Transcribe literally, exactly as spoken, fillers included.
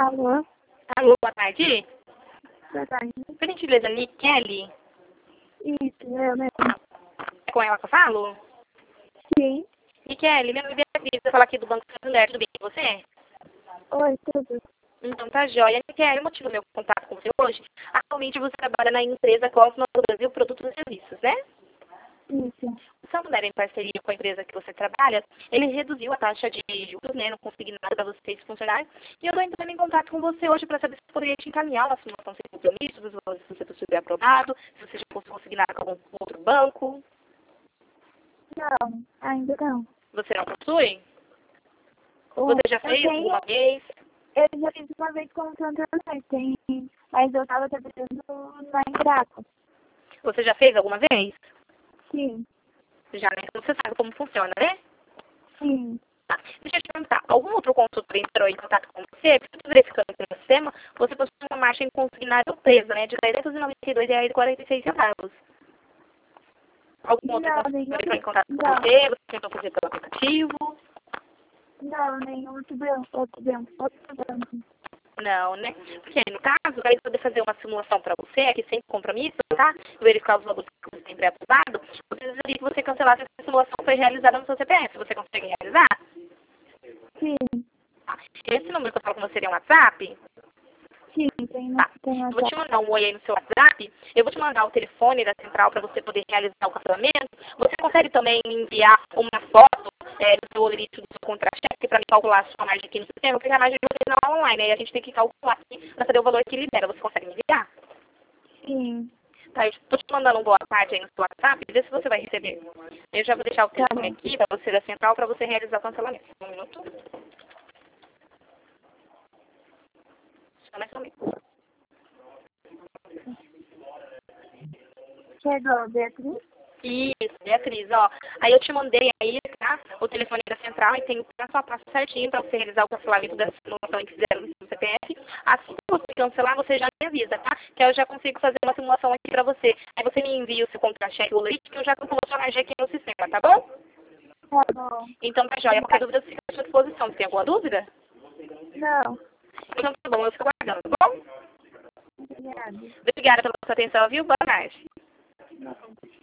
Alô? Alô, boa tarde. Boa tarde. Por gentileza, Kelly. Isso, eu mesmo. É com ela que eu falo? Sim. Kelly, meu nome é Beatriz, eu falo aqui do Banco Santander, tudo bem com você? Oi, tudo. Então tá jóia. Kelly, o motivo do meu contato com você hoje, atualmente você trabalha na empresa Cosmo do Brasil Produtos e Serviços, né? Isso. O Santander, em parceria com a empresa que você trabalha, ele reduziu a taxa de juros, né, no consignado para vocês funcionários. E eu estou entrando em contato com você hoje para saber se poderia te encaminhar uma simulação sem compromisso, se você estiver aprovado, se você já fosse consignar com algum outro banco. Não, ainda não. Você não possui? O- Você já eu fez tenho, alguma vez? eu já fiz uma vez com o Santander, tem, mas eu tava trabalhando na Embraco. Você já fez alguma vez? Sim, Já, né? Então você sabe como funciona, né? sim. Tá. Deixa eu te perguntar, algum outro consultor entrou em contato com você? Porque eu estou verificando aqui no sistema, você possui uma margem consignada presa, né? De trezentos e noventa e dois reais e quarenta e seis centavos. Algum outro Não, consultor nenhum, entrou em contato com não, você? Você tentou fazer pelo aplicativo? não, nenhum outro banco, outro banco, outro banco. Não, né? Porque aí, no caso, vai poder fazer uma simulação para você, aqui sem compromisso, tá? Verificar os valores que você tem pré-aprovado. Você precisaria que você cancelasse essa simulação que foi realizada no seu C P F. Você consegue realizar? Sim, Tá. Esse número que eu falo com você é um WhatsApp? sim, tem, Tá. tem Eu vou te WhatsApp. mandar um oi aí no seu WhatsApp. Eu vou te mandar o telefone da central para você poder realizar o cancelamento. Você consegue também me enviar uma foto é, do seu limite do seu contra-cheque para me calcular a sua margem aqui no sistema? Porque a margem de vocês não é online, aí a gente tem que calcular aqui para saber o valor que libera. Você consegue me enviar? Sim, Tá, eu estou te mandando um boa tarde aí no seu WhatsApp, vê se você vai receber. Eu já vou deixar o tá telefone bom. aqui para você da central para você realizar o cancelamento. Um minuto. Só mais um minuto. Chegou, Beatriz? Isso, Beatriz, ó. Aí eu te mandei aí, tá? O telefone da central e tem o passo a passo certinho para você realizar o cancelamento da simulação que fizeram no seu C P F. Assim que você cancelar, você já me avisa, tá? Que eu já consigo fazer uma simulação aqui para você. Aí você me envia o seu contra-cheque, o leite, que eu já calculo a sua margem aqui no sistema, tá bom? Tá bom. Então tá joia. Qualquer dúvida, fica à sua disposição. Você tem alguma dúvida? Não, Então tá bom, eu fico aguardando, tá bom? obrigada. Obrigada pela sua atenção, viu? Boa tarde. Não.